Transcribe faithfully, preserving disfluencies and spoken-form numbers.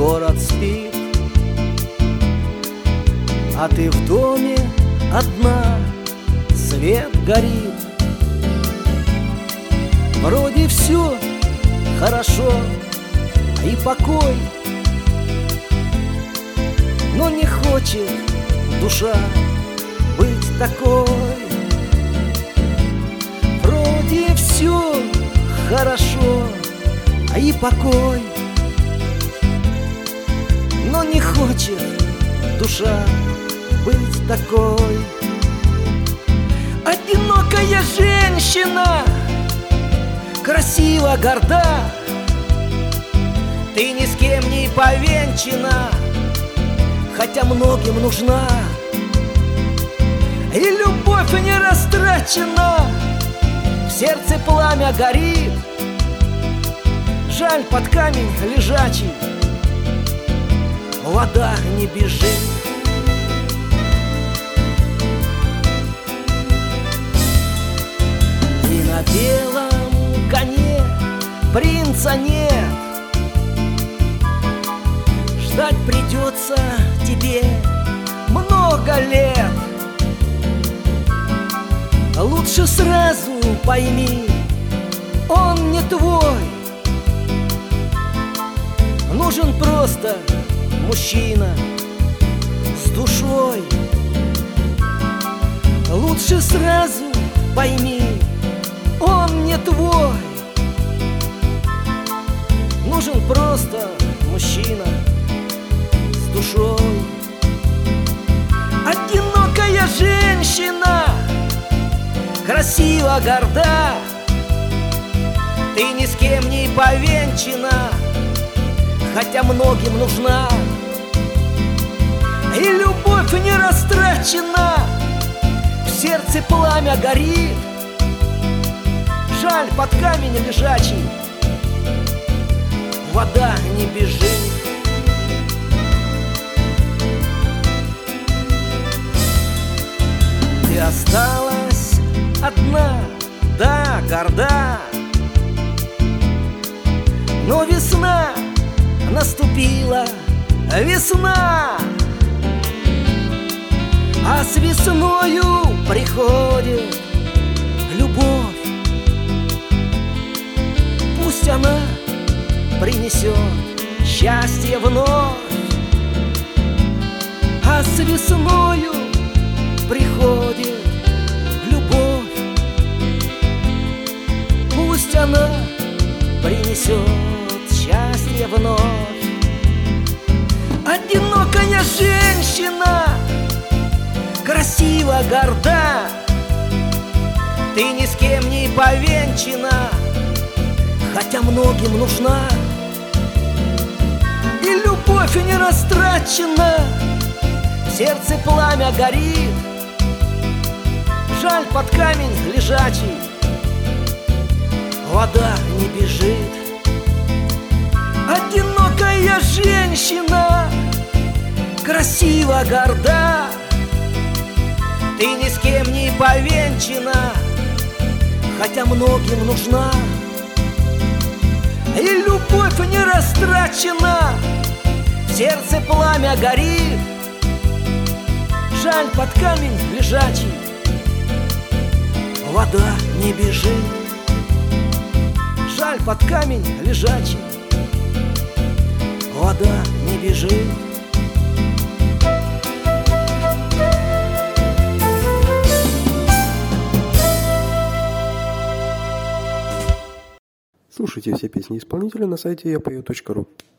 город спит, а ты в доме одна, свет горит. Вроде все хорошо и покой, но не хочет душа быть такой. Вроде все хорошо и покой, но не хочет душа быть такой. Одинокая женщина, красиво, горда, ты ни с кем не повенчана, хотя многим нужна. И любовь не растрачена, в сердце пламя горит. Жаль, под камень лежачий вода не бежит. И на белом коне принца нет, ждать придется тебе много лет. Лучше сразу пойми, он не твой. Нужен просто мужчина с душой. Лучше сразу пойми, он не твой. Нужен просто мужчина с душой. Одинокая женщина, красиво, горда, ты ни с кем не повенчана, хотя многим нужна. И любовь не растрачена, в сердце пламя горит. Жаль, под камень лежачий вода не бежит. Ты осталась одна, да, горда, но весна наступила, весна, а с весною приходит любовь. Пусть она принесет счастье вновь, а с весною приходит любовь. Пусть она принесет счастье вновь. Одинокая женщина, красиво, горда, ты ни с кем не повенчана, хотя многим нужна. И любовь не растрачена, в сердце пламя горит. Жаль, под камень лежачий вода не бежит. Одинокая женщина, красиво, горда, ты ни с кем не повенчана, хотя многим нужна. И любовь не растрачена, в сердце пламя горит. Жаль, под камень лежачий вода не бежит. Жаль, под камень лежачий вода не бежит. Слушайте все песни исполнителя на сайте я пою точка ру.